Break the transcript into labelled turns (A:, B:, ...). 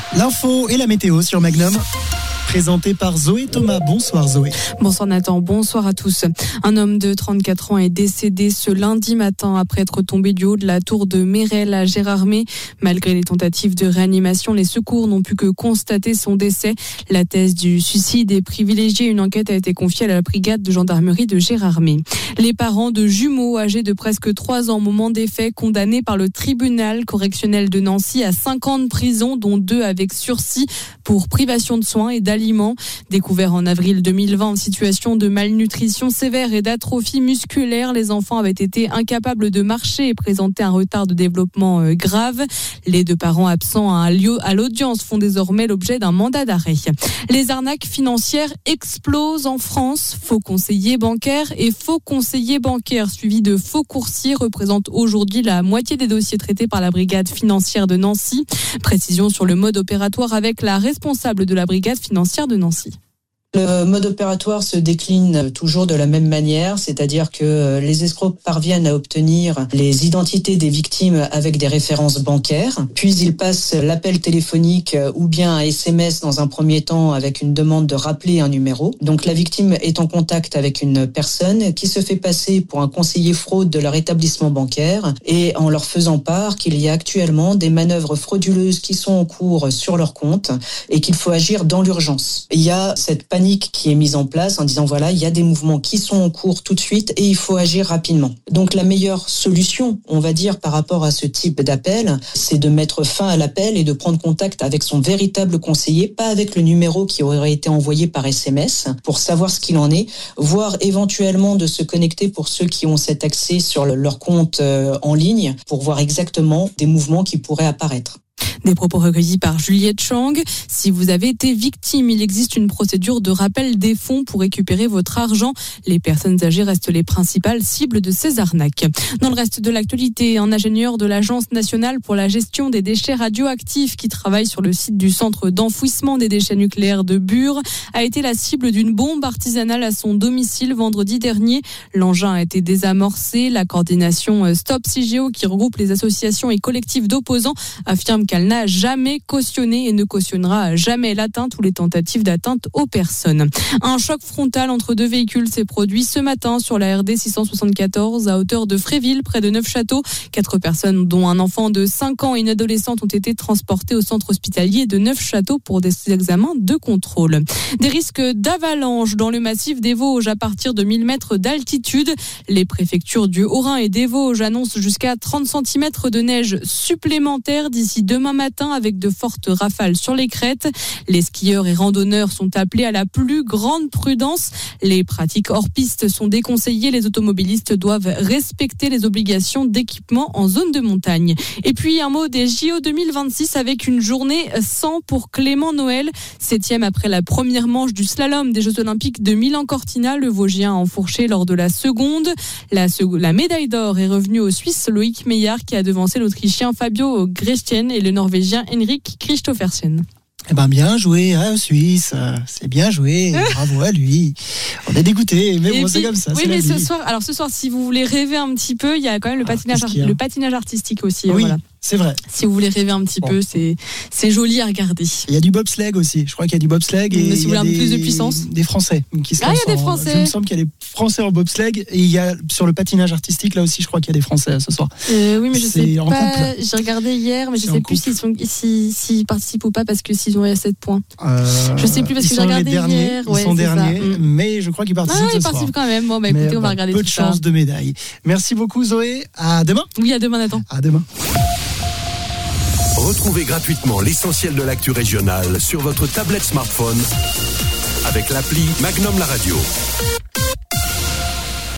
A: L'info et la météo sur Magnum. Présenté par Zoé Thomas. Bonsoir Zoé.
B: Bonsoir Nathan, bonsoir à tous. Un homme de 34 ans est décédé ce lundi matin après être tombé du haut de la tour de Mérel à Gérardmer. Malgré les tentatives de réanimation, les secours n'ont pu que constater son décès. La thèse du suicide est privilégiée. Une enquête a été confiée à la brigade de gendarmerie de Gérardmer. Les parents de jumeaux âgés de presque 3 ans au moment des faits, condamnés par le tribunal correctionnel de Nancy à 5 ans de prison, dont 2 avec sursis pour privation de soins et d'aliments. Découverts en avril 2020 en situation de malnutrition sévère et d'atrophie musculaire, les enfants avaient été incapables de marcher et présentaient un retard de développement grave. Les 2 parents absents à l'audience font désormais l'objet d'un mandat d'arrêt. Les arnaques financières explosent en France. Faux conseillers bancaires et faux conseillers bancaires suivis de faux coursiers représentent aujourd'hui la moitié des dossiers traités par la brigade financière de Nancy. Précision sur le mode opératoire avec la responsable de la brigade financière de Nancy.
C: Le mode opératoire se décline toujours de la même manière, c'est-à-dire que les escrocs parviennent à obtenir les identités des victimes avec des références bancaires, puis ils passent l'appel téléphonique ou bien un SMS dans un premier temps avec une demande de rappeler un numéro. Donc la victime est en contact avec une personne qui se fait passer pour un conseiller fraude de leur établissement bancaire et en leur faisant part qu'il y a actuellement des manœuvres frauduleuses qui sont en cours sur leur compte et qu'il faut agir dans l'urgence. Il y a cette panique qui est mise en place en disant voilà, il y a des mouvements qui sont en cours tout de suite et il faut agir rapidement. Donc la meilleure solution, on va dire, par rapport à ce type d'appel, c'est de mettre fin à l'appel et de prendre contact avec son véritable conseiller, pas avec le numéro qui aurait été envoyé par SMS, pour savoir ce qu'il en est, voire éventuellement de se connecter pour ceux qui ont cet accès sur leur compte en ligne pour voir exactement des mouvements qui pourraient apparaître.
B: Des propos recueillis par Juliette Chang. Si vous avez été victime, il existe une procédure de rappel des fonds pour récupérer votre argent. Les personnes âgées restent les principales cibles de ces arnaques. Dans le reste de l'actualité, un ingénieur de l'Agence nationale pour la gestion des déchets radioactifs qui travaille sur le site du centre d'enfouissement des déchets nucléaires de Bure a été la cible d'une bombe artisanale à son domicile vendredi dernier. L'engin a été désamorcé. La coordination Stop CIGEO, qui regroupe les associations et collectifs d'opposants, affirme qu'elle n'a jamais cautionné et ne cautionnera jamais l'atteinte ou les tentatives d'atteinte aux personnes. Un choc frontal entre 2 véhicules s'est produit ce matin sur la RD 674 à hauteur de Fréville, près de Neufchâteau. 4 personnes, dont un enfant de 5 ans et une adolescente, ont été transportées au centre hospitalier de Neufchâteau pour des examens de contrôle. Des risques d'avalanche dans le massif des Vosges à partir de 1000 mètres d'altitude. Les préfectures du Haut-Rhin et des Vosges annoncent jusqu'à 30 cm de neige supplémentaire d'ici demain matin avec de fortes rafales sur les crêtes. Les skieurs et randonneurs sont appelés à la plus grande prudence. Les pratiques hors piste sont déconseillées. Les automobilistes doivent respecter les obligations d'équipement en zone de montagne. Et puis un mot des JO 2026 avec une journée sans pour Clément Noël. 7e après la première manche du slalom des Jeux Olympiques de Milan-Cortina. Le Vosgien a enfourché lors de la seconde. La médaille d'or est revenue au Suisse Loïc Meillard qui a devancé l'Autrichien Fabio Gretchen et le Norvégien Henrik Kristoffersen.
A: Eh ben bien joué, hein, Suisse, c'est bien joué, bravo à lui. On est dégoûté, mais bon, c'est comme ça.
B: Oui, mais ce soir, si vous voulez rêver un petit peu, il y a quand même le patinage artistique aussi.
A: Oui,
B: voilà.
A: C'est vrai.
B: Si vous voulez rêver un petit peu, c'est joli à regarder.
A: Il y a du bobsleigh aussi. Je crois qu'il y a du bobsleigh et
B: si vous voulez un peu plus de puissance.
A: Des Français qui se
B: lancent. Il y a des Français.
A: Il me semble qu'il y a des Français en bobsleigh et il y a sur le patinage artistique là aussi. Je crois qu'il y a des Français ce soir.
B: Oui, mais je sais
A: en
B: pas.
A: Couple.
B: J'ai regardé hier, mais je sais plus s'ils participent ou pas parce que s'ils ont eu à 7 points. Je sais plus parce que j'ai regardé hier.
A: Ils sont derniers, mais je crois qu'ils participent ce soir.
B: Ils participent quand même. Bon, écoutez, on va regarder tout ça.
A: Peu de chance de médaille. Merci beaucoup Zoé. À demain.
B: Oui, à demain Nathan.
A: À demain.
D: Retrouvez gratuitement l'essentiel de l'actu régionale sur votre tablette smartphone avec l'appli Magnum La Radio.